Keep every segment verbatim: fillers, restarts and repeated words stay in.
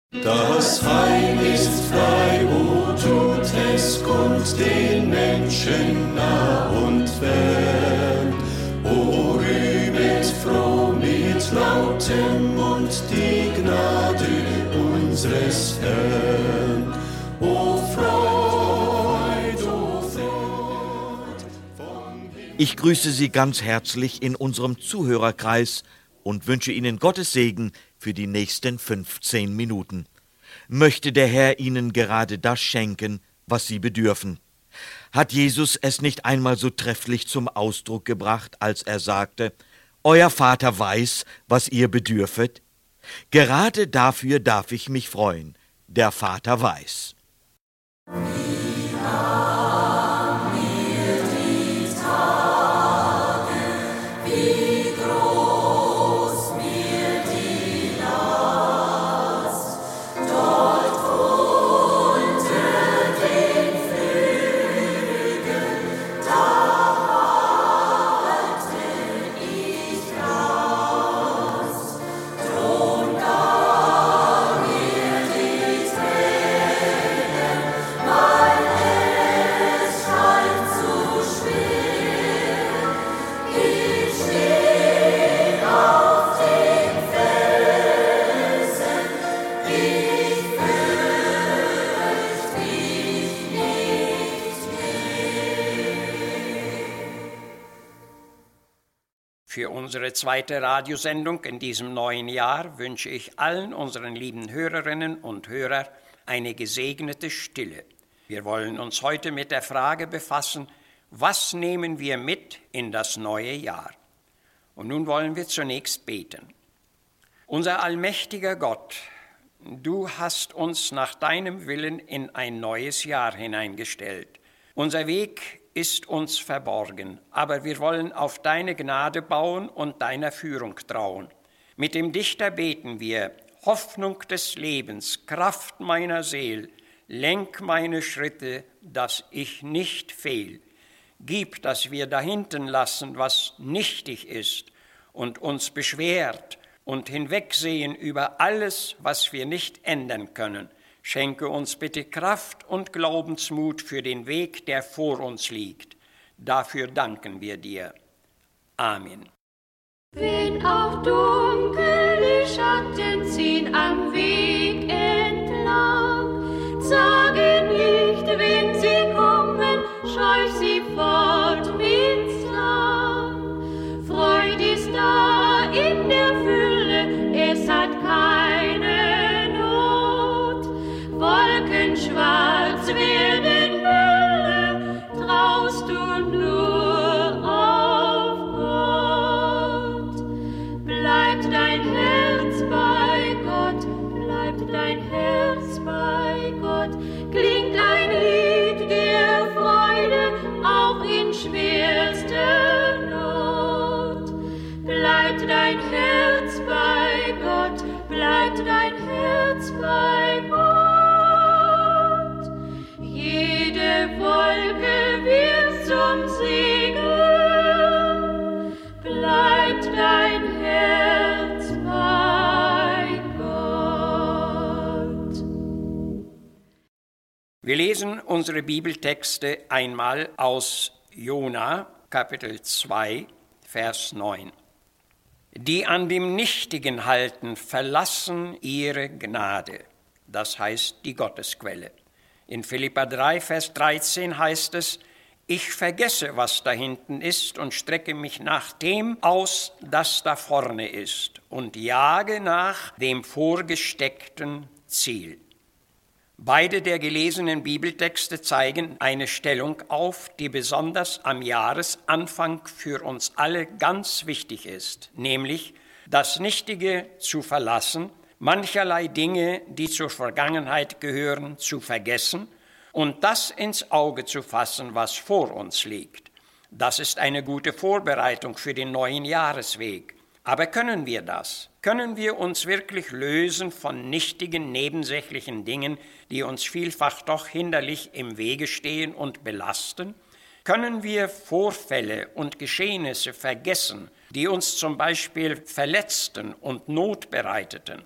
Das Heil ist frei, o tut es kund den Menschen nah und fern. O rühmet froh mit lautem Mund die Gnade unseres Herrn. O Freud, o Freud vom Himmel. Ich grüße Sie ganz herzlich in unserem Zuhörerkreis und wünsche Ihnen Gottes Segen für die nächsten fünfzehn Minuten. Möchte der Herr Ihnen gerade das schenken, was Sie bedürfen. Hat Jesus es nicht einmal so trefflich zum Ausdruck gebracht, als er sagte, Euer Vater weiß, was ihr bedürfet? Gerade dafür darf ich mich freuen. Der Vater weiß. Für unsere zweite Radiosendung in diesem neuen Jahr wünsche ich allen unseren lieben Hörerinnen und Hörern eine gesegnete Stille. Wir wollen uns heute mit der Frage befassen, was nehmen wir mit in das neue Jahr? Und nun wollen wir zunächst beten. Unser allmächtiger Gott, du hast uns nach deinem Willen in ein neues Jahr hineingestellt. Unser Weg ist uns verborgen, aber wir wollen auf deine Gnade bauen und deiner Führung trauen. Mit dem Dichter beten wir, Hoffnung des Lebens, Kraft meiner Seel, lenk meine Schritte, dass ich nicht fehl. Gib, dass wir dahinten lassen, was nichtig ist und uns beschwert und hinwegsehen über alles, was wir nicht ändern können. Schenke uns bitte Kraft und Glaubensmut für den Weg, der vor uns liegt. Dafür danken wir dir. Amen. Wenn auch dunkle Schatten ziehen am Weg entlang, sage nicht, wenn sie kommen, scheuch sie fort mit Zwang. Freude ist da in der Fülle, es hat keine Wolken schwarz werden Hölle, traust du nur auf Gott. Bleibt dein Herz bei Gott, bleibt dein Herz bei Gott, klingt ein Lied der Freude auch in schwerster Not. Bleibt dein Herz bei Gott, bleibt dein Herz bei Gott. Wolke wird zum Segen, bleibt dein Herz bei Gott. Wir lesen unsere Bibeltexte einmal aus Jona, Kapitel zwei, Vers neun. Die an dem Nichtigen halten, verlassen ihre Gnade, das heißt die Gottesquelle. In Philipper drei, Vers dreizehn heißt es, ich vergesse, was da hinten ist und strecke mich nach dem aus, das da vorne ist und jage nach dem vorgesteckten Ziel. Beide der gelesenen Bibeltexte zeigen eine Stellung auf, die besonders am Jahresanfang für uns alle ganz wichtig ist, nämlich das Nichtige zu verlassen, mancherlei Dinge, die zur Vergangenheit gehören, zu vergessen und das ins Auge zu fassen, was vor uns liegt. Das ist eine gute Vorbereitung für den neuen Jahresweg. Aber können wir das? Können wir uns wirklich lösen von nichtigen, nebensächlichen Dingen, die uns vielfach doch hinderlich im Wege stehen und belasten? Können wir Vorfälle und Geschehnisse vergessen, die uns zum Beispiel verletzten und Not bereiteten?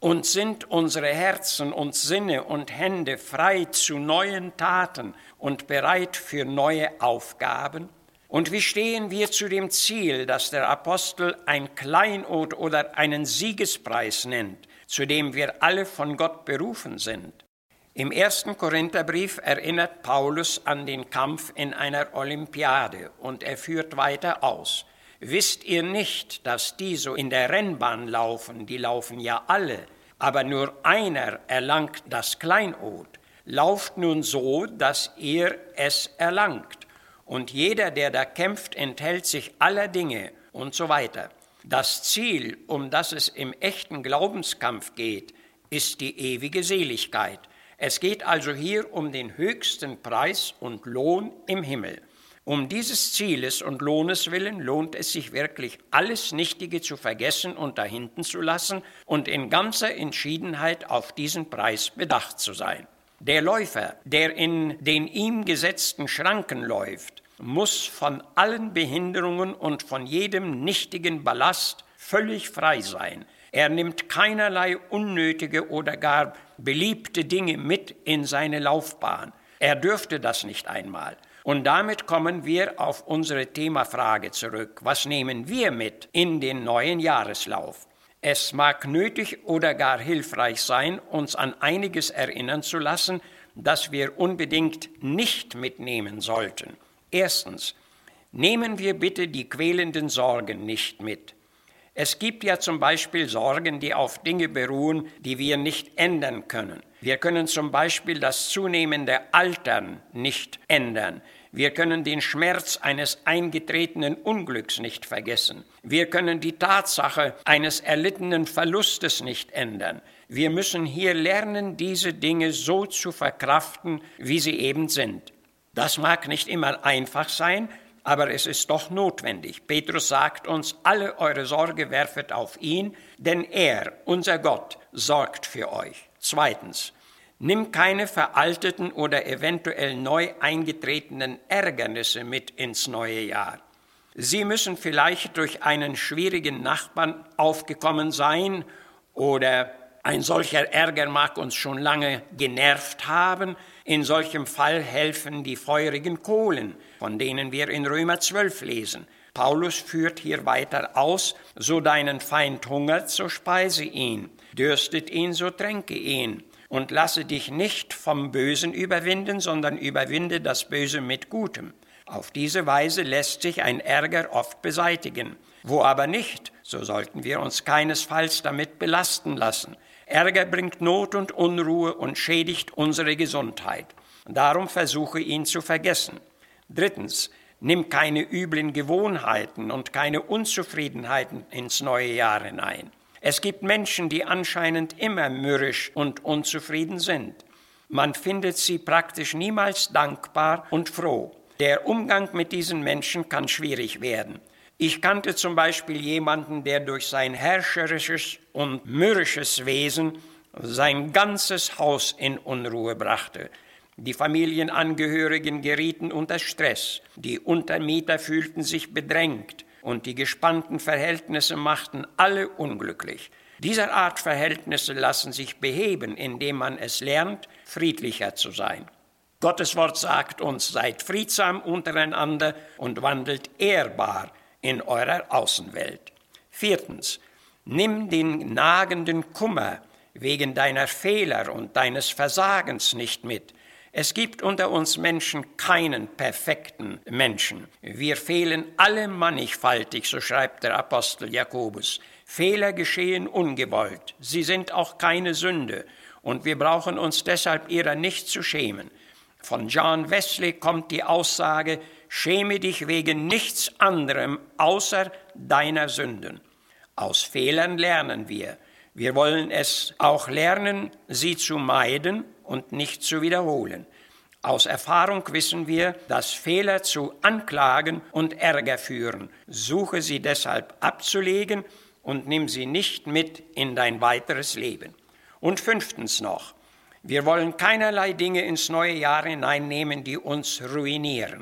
Und sind unsere Herzen und Sinne und Hände frei zu neuen Taten und bereit für neue Aufgaben? Und wie stehen wir zu dem Ziel, das der Apostel ein Kleinod oder einen Siegespreis nennt, zu dem wir alle von Gott berufen sind? Im ersten Korintherbrief erinnert Paulus an den Kampf in einer Olympiade und er führt weiter aus. Wisst ihr nicht, dass die so in der Rennbahn laufen, die laufen ja alle, aber nur einer erlangt das Kleinod. Lauft nun so, dass ihr es erlangt. Und jeder, der da kämpft, enthält sich aller Dinge und so weiter. Das Ziel, um das es im echten Glaubenskampf geht, ist die ewige Seligkeit. Es geht also hier um den höchsten Preis und Lohn im Himmel. Um dieses Zieles und Lohnes willen lohnt es sich wirklich, alles Nichtige zu vergessen und dahinten zu lassen und in ganzer Entschiedenheit auf diesen Preis bedacht zu sein. Der Läufer, der in den ihm gesetzten Schranken läuft, muss von allen Behinderungen und von jedem nichtigen Ballast völlig frei sein. Er nimmt keinerlei unnötige oder gar beliebte Dinge mit in seine Laufbahn. Er dürfte das nicht einmal. Und damit kommen wir auf unsere Themafrage zurück. Was nehmen wir mit in den neuen Jahreslauf? Es mag nötig oder gar hilfreich sein, uns an einiges erinnern zu lassen, das wir unbedingt nicht mitnehmen sollten. Erstens, nehmen wir bitte die quälenden Sorgen nicht mit. Es gibt ja zum Beispiel Sorgen, die auf Dinge beruhen, die wir nicht ändern können. Wir können zum Beispiel das zunehmende Altern nicht ändern. Wir können den Schmerz eines eingetretenen Unglücks nicht vergessen. Wir können die Tatsache eines erlittenen Verlustes nicht ändern. Wir müssen hier lernen, diese Dinge so zu verkraften, wie sie eben sind. Das mag nicht immer einfach sein, aber es ist doch notwendig. Petrus sagt uns, alle eure Sorge werfet auf ihn, denn er, unser Gott, sorgt für euch. Zweitens, nimm keine veralteten oder eventuell neu eingetretenen Ärgernisse mit ins neue Jahr. Sie müssen vielleicht durch einen schwierigen Nachbarn aufgekommen sein oder ein solcher Ärger mag uns schon lange genervt haben. In solchem Fall helfen die feurigen Kohlen, von denen wir in Römer zwölf lesen. Paulus führt hier weiter aus, so deinen Feind hungert, so speise ihn, dürstet ihn, so tränke ihn. Und lasse dich nicht vom Bösen überwinden, sondern überwinde das Böse mit Gutem. Auf diese Weise lässt sich ein Ärger oft beseitigen. Wo aber nicht, so sollten wir uns keinesfalls damit belasten lassen. Ärger bringt Not und Unruhe und schädigt unsere Gesundheit. Darum versuche ihn zu vergessen. Drittens, nimm keine üblen Gewohnheiten und keine Unzufriedenheiten ins neue Jahr hinein. Es gibt Menschen, die anscheinend immer mürrisch und unzufrieden sind. Man findet sie praktisch niemals dankbar und froh. Der Umgang mit diesen Menschen kann schwierig werden. Ich kannte zum Beispiel jemanden, der durch sein herrscherisches und mürrisches Wesen sein ganzes Haus in Unruhe brachte. Die Familienangehörigen gerieten unter Stress, die Untermieter fühlten sich bedrängt und die gespannten Verhältnisse machten alle unglücklich. Dieser Art Verhältnisse lassen sich beheben, indem man es lernt, friedlicher zu sein. Gottes Wort sagt uns, seid friedsam untereinander und wandelt ehrbar in eurer Außenwelt. Viertens, nimm den nagenden Kummer wegen deiner Fehler und deines Versagens nicht mit. Es gibt unter uns Menschen keinen perfekten Menschen. Wir fehlen alle mannigfaltig, so schreibt der Apostel Jakobus. Fehler geschehen ungewollt. Sie sind auch keine Sünde. Und wir brauchen uns deshalb ihrer nicht zu schämen. Von John Wesley kommt die Aussage, schäme dich wegen nichts anderem außer deiner Sünden. Aus Fehlern lernen wir. Wir wollen es auch lernen, sie zu meiden und nicht zu wiederholen. Aus Erfahrung wissen wir, dass Fehler zu Anklagen und Ärger führen. Suche sie deshalb abzulegen und nimm sie nicht mit in dein weiteres Leben. Und fünftens noch, wir wollen keinerlei Dinge ins neue Jahr hineinnehmen, die uns ruinieren.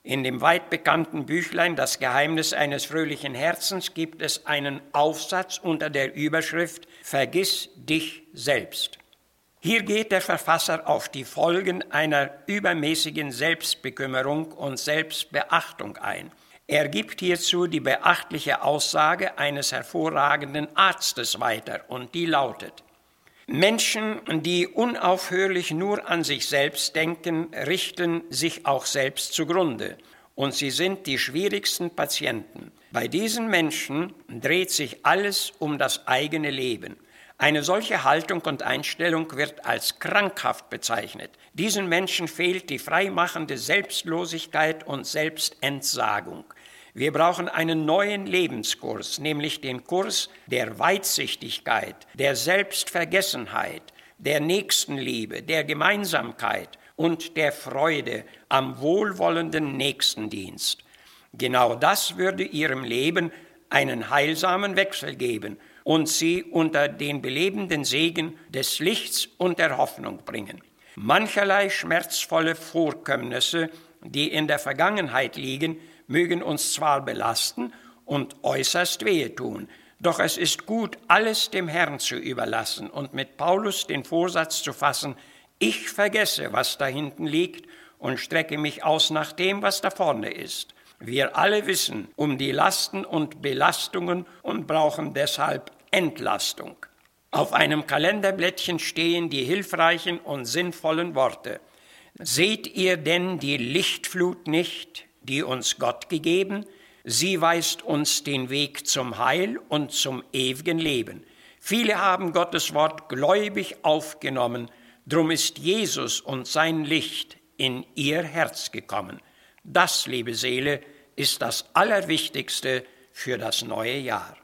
In dem weit bekannten Büchlein Das Geheimnis eines fröhlichen Herzens gibt es einen Aufsatz unter der Überschrift Vergiss dich selbst. Hier geht der Verfasser auf die Folgen einer übermäßigen Selbstbekümmerung und Selbstbeachtung ein. Er gibt hierzu die beachtliche Aussage eines hervorragenden Arztes weiter, und die lautet: Menschen, die unaufhörlich nur an sich selbst denken, richten sich auch selbst zugrunde, und sie sind die schwierigsten Patienten. Bei diesen Menschen dreht sich alles um das eigene Leben. Eine solche Haltung und Einstellung wird als krankhaft bezeichnet. Diesen Menschen fehlt die freimachende Selbstlosigkeit und Selbstentsagung. Wir brauchen einen neuen Lebenskurs, nämlich den Kurs der Weitsichtigkeit, der Selbstvergessenheit, der Nächstenliebe, der Gemeinsamkeit und der Freude am wohlwollenden Nächstendienst. Genau das würde ihrem Leben einen heilsamen Wechsel geben und sie unter den belebenden Segen des Lichts und der Hoffnung bringen. Mancherlei schmerzvolle Vorkommnisse, die in der Vergangenheit liegen, mögen uns zwar belasten und äußerst wehetun, doch es ist gut, alles dem Herrn zu überlassen und mit Paulus den Vorsatz zu fassen: Ich vergesse, was da hinten liegt, und strecke mich aus nach dem, was da vorne ist. Wir alle wissen um die Lasten und Belastungen und brauchen deshalb Entlastung. Auf einem Kalenderblättchen stehen die hilfreichen und sinnvollen Worte: Seht ihr denn die Lichtflut nicht, die uns Gott gegeben? Sie weist uns den Weg zum Heil und zum ewigen Leben. Viele haben Gottes Wort gläubig aufgenommen, drum ist Jesus und sein Licht in ihr Herz gekommen. Das, liebe Seele, ist das Allerwichtigste für das neue Jahr.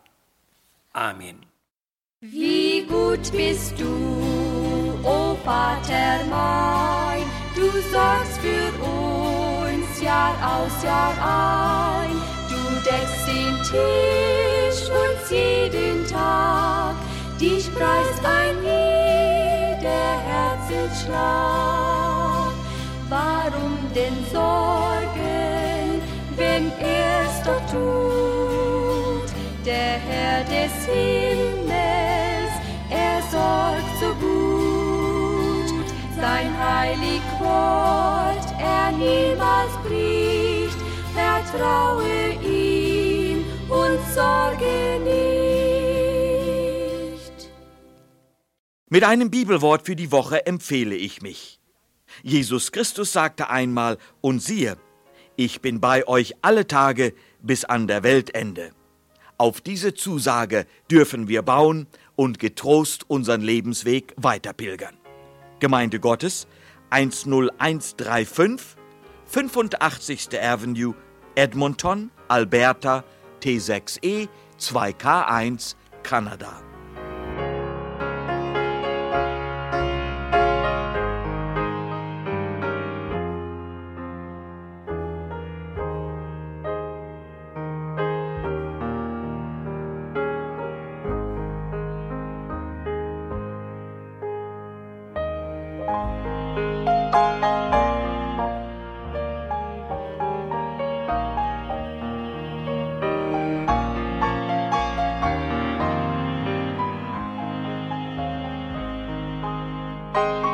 Amen. Wie gut bist du, o Vater mein, du sorgst für uns Jahr aus, Jahr ein. Du deckst den Tisch uns jeden Tag, dich preist ein jeder Herzensschlag. Warum denn sorgen, wenn er's doch tut? Der Herr des Himmels, er sorgt so gut. Sein heilig Wort er niemals bricht, vertraue ihm und sorge nicht. Mit einem Bibelwort für die Woche empfehle ich mich. Jesus Christus sagte einmal: Und siehe, ich bin bei euch alle Tage bis an der Weltende. Auf diese Zusage dürfen wir bauen und getrost unseren Lebensweg weiterpilgern. Gemeinde Gottes, eins null eins drei fünf, fünfundachtzigste Avenue, Edmonton, Alberta, T sechs E zwei K eins, Kanada. Musik